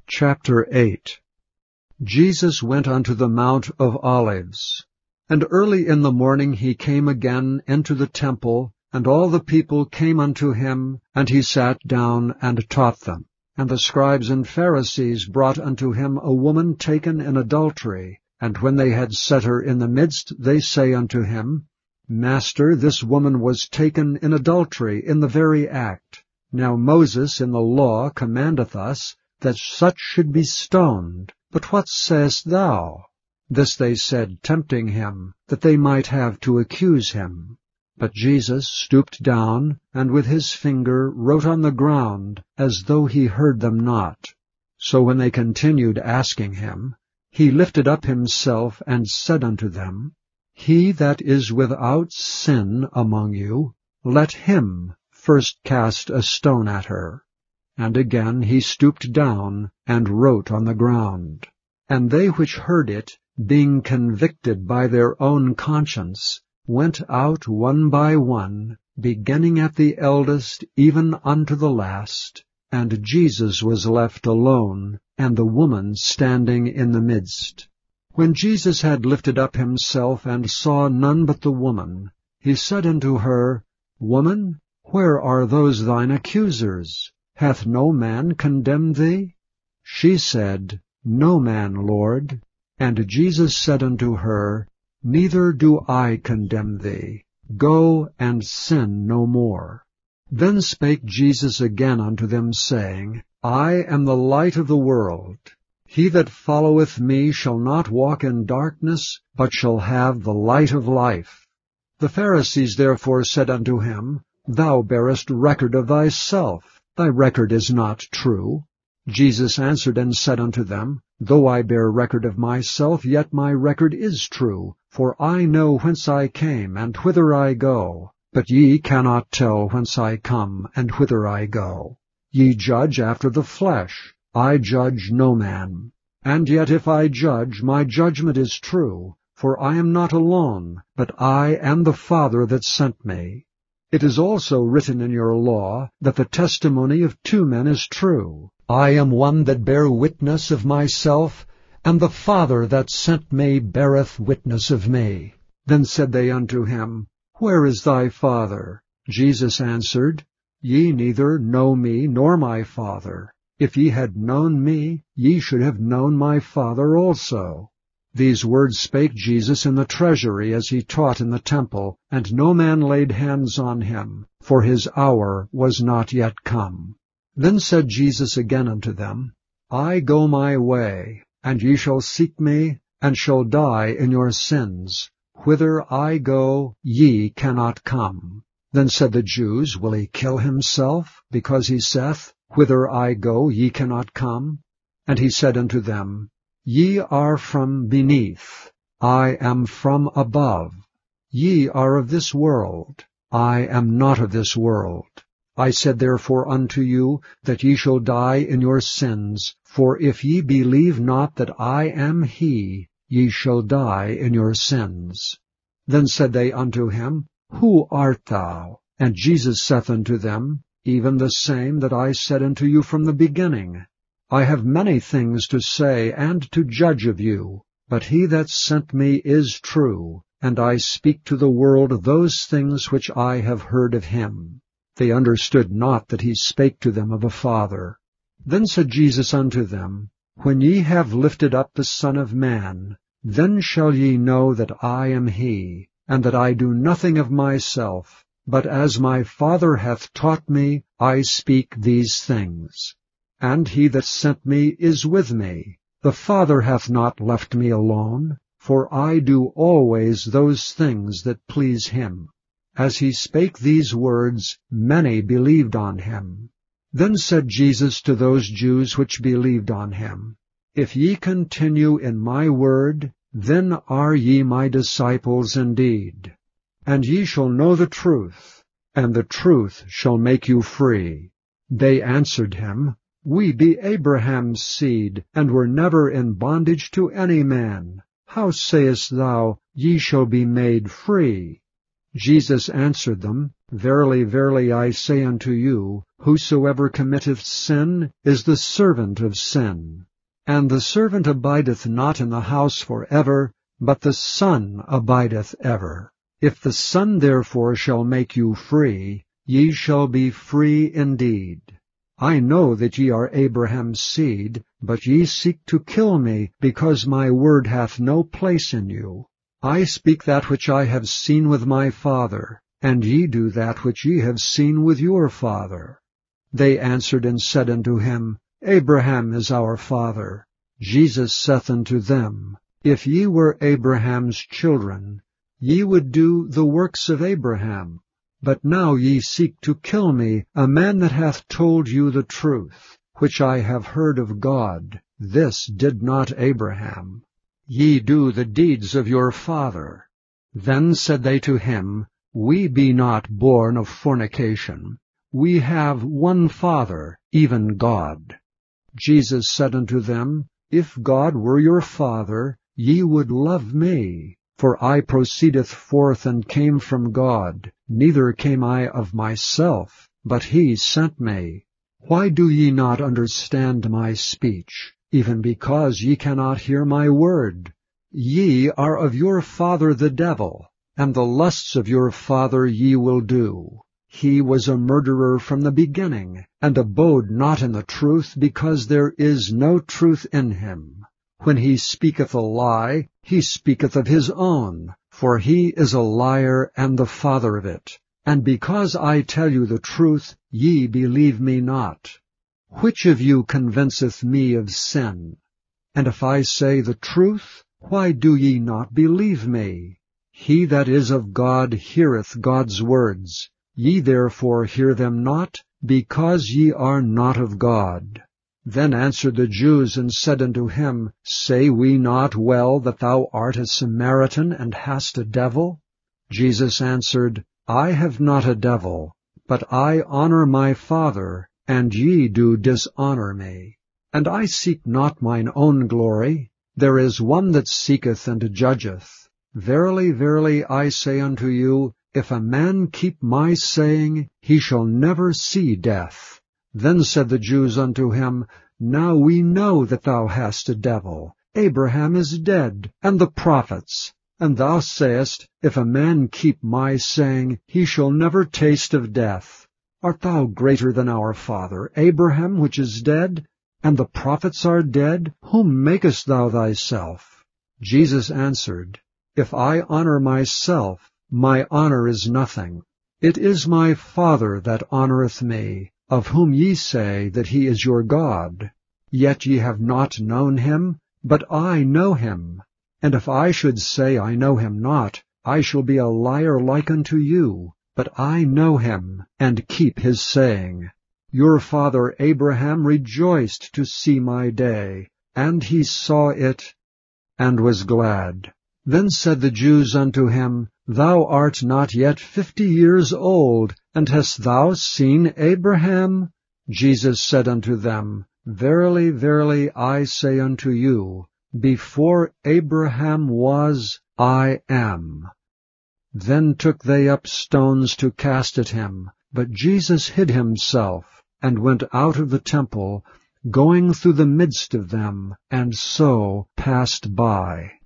Chapter 8. Jesus went unto the Mount of Olives. And early in the morning he came again into the temple, and all the people came unto him, and he sat down and taught them. And the scribes and Pharisees brought unto him a woman taken in adultery. And when they had set her in the midst, they say unto him, Master, this woman was taken in adultery in the very act. Now Moses in the law commandeth us that such should be stoned. But what sayest thou? This they said, tempting him, that they might have to accuse him. But Jesus stooped down, and with his finger wrote on the ground, as though he heard them not. So when they continued asking him, he lifted up himself, and said unto them, He that is without sin among you, let him first cast a stone at her. And again he stooped down, and wrote on the ground. And they which heard it, being convicted by their own conscience, went out one by one, beginning at the eldest even unto the last. And Jesus was left alone, and the woman standing in the midst. When Jesus had lifted up himself, and saw none but the woman, he said unto her, Woman, where are those thine accusers? Hath no man condemned thee? She said, No man, Lord. And Jesus said unto her, Neither do I condemn thee. Go and sin no more. Then spake Jesus again unto them, saying, I am the light of the world. He that followeth me shall not walk in darkness, but shall have the light of life. The Pharisees therefore said unto him, Thou bearest record of thyself. Thy record is not true. Jesus answered and said unto them, Though I bear record of myself, yet my record is true. For I know whence I came, and whither I go. But ye cannot tell whence I come, and whither I go. Ye judge after the flesh. I judge no man. And yet if I judge, my judgment is true. For I am not alone, but I and the Father that sent me. It is also written in your law, that the testimony of two men is true. I am one that bear witness of myself, and the Father that sent me beareth witness of me. Then said they unto him, Where is thy Father? Jesus answered, Ye neither know me nor my Father. If ye had known me, ye should have known my Father also. These words spake Jesus in the treasury as he taught in the temple, and no man laid hands on him, for his hour was not yet come. Then said Jesus again unto them, I go my way, and ye shall seek me, and shall die in your sins. Whither I go, ye cannot come. Then said the Jews, Will he kill himself, because he saith, Whither I go, ye cannot come? And he said unto them, Ye are from beneath, I am from above. Ye are of this world, I am not of this world. I said therefore unto you, that ye shall die in your sins. For if ye believe not that I am he, ye shall die in your sins. Then said they unto him, Who art thou? And Jesus saith unto them, Even the same that I said unto you from the beginning. I have many things to say and to judge of you, but he that sent me is true, and I speak to the world those things which I have heard of him. They understood not that he spake to them of the Father. Then said Jesus unto them, When ye have lifted up the Son of Man, then shall ye know that I am he, and that I do nothing of myself, but as my Father hath taught me, I speak these things. And he that sent me is with me. The Father hath not left me alone, for I do always those things that please him. As he spake these words, many believed on him. Then said Jesus to those Jews which believed on him, If ye continue in my word, then are ye my disciples indeed. And ye shall know the truth, and the truth shall make you free. They answered him, We be Abraham's seed, and were never in bondage to any man. How sayest thou, Ye shall be made free? Jesus answered them, Verily, verily, I say unto you, whosoever committeth sin is the servant of sin. And the servant abideth not in the house for ever, but the Son abideth ever. If the Son therefore shall make you free, ye shall be free indeed. I know that ye are Abraham's seed, but ye seek to kill me, because my word hath no place in you. I speak that which I have seen with my Father, and ye do that which ye have seen with your father. They answered and said unto him, Abraham is our father. Jesus saith unto them, If ye were Abraham's children, ye would do the works of Abraham. But now ye seek to kill me, a man that hath told you the truth, which I have heard of God. This did not Abraham. Ye do the deeds of your father. Then said they to him, We be not born of fornication. We have one Father, even God. Jesus said unto them, If God were your Father, ye would love me. For I proceedeth forth and came from God, neither came I of myself, but he sent me. Why do ye not understand my speech? Even because ye cannot hear my word. Ye are of your father the devil, and the lusts of your father ye will do. He was a murderer from the beginning, and abode not in the truth, because there is no truth in him. When he speaketh a lie, he speaketh of his own, for he is a liar and the father of it. And because I tell you the truth, ye believe me not. Which of you convinceth me of sin? And if I say the truth, why do ye not believe me? He that is of God heareth God's words. Ye therefore hear them not, because ye are not of God. Then answered the Jews and said unto him, Say we not well that thou art a Samaritan, and hast a devil? Jesus answered, I have not a devil, but I honor my Father, and ye do dishonor me. And I seek not mine own glory. There is one that seeketh and judgeth. Verily, verily, I say unto you, if a man keep my saying, he shall never see death. Then said the Jews unto him, Now we know that thou hast a devil. Abraham is dead, and the prophets. And thou sayest, If a man keep my saying, he shall never taste of death. Art thou greater than our father Abraham, which is dead? And the prophets are dead? Whom makest thou thyself? Jesus answered, If I honor myself, my honor is nothing. It is my Father that honoreth me, of whom ye say that he is your God. Yet ye have not known him, but I know him. And if I should say I know him not, I shall be a liar like unto you. But I know him, and keep his saying. Your father Abraham rejoiced to see my day, and he saw it, and was glad. Then said the Jews unto him, Thou art not yet 50 years old, and hast thou seen Abraham? Jesus said unto them, Verily, verily, I say unto you, before Abraham was, I am. Then took they up stones to cast at him, but Jesus hid himself, and went out of the temple, going through the midst of them, and so passed by.